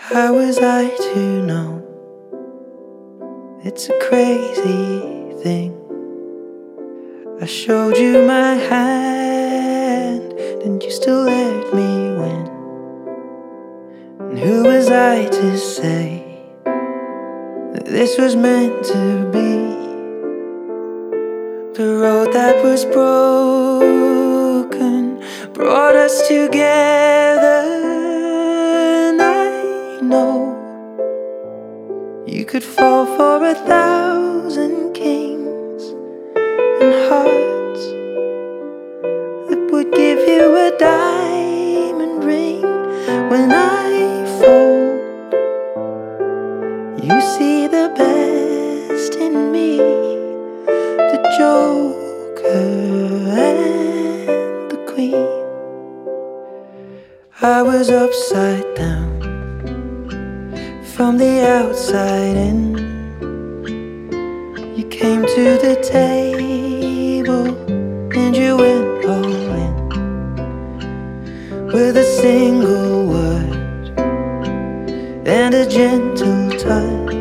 How was I to know? It's a crazy thing. I showed you my hand, and you still let me win. And who was I to say that this was meant to be? The road that was broken brought us together, and I know you could fall for 1,000 kings and hearts that would give you a diamond ring. When I fold, you see the best in me, the Joker and the Queen. I was upside down from the outside in. You came to the table and you went all in. With a single word and a gentle touch,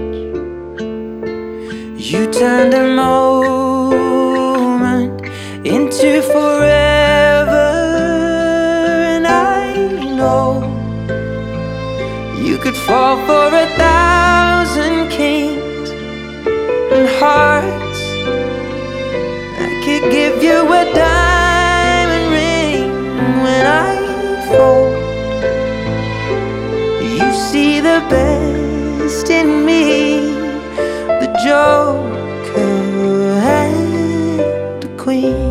you turned a moment into forever. And I know you could fall for 1,000 kings and hearts. I could give you a diamond ring. When I fold, you see the best in me, the Joker and the Queen.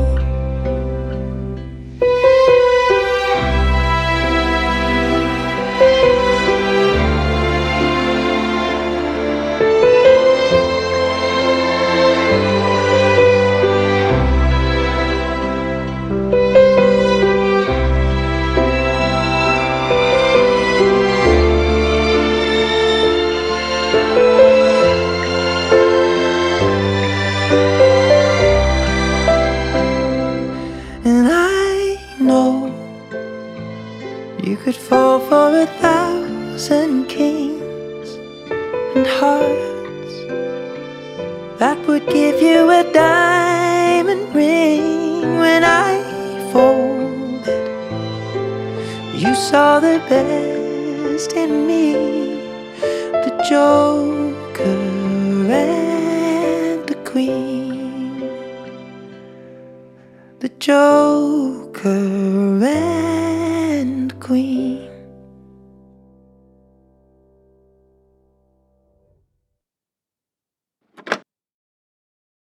And I know you could fall for 1,000 kings and hearts that would give you a diamond ring. When I folded, you saw the best in me, the Joker and the Queen, the Joker and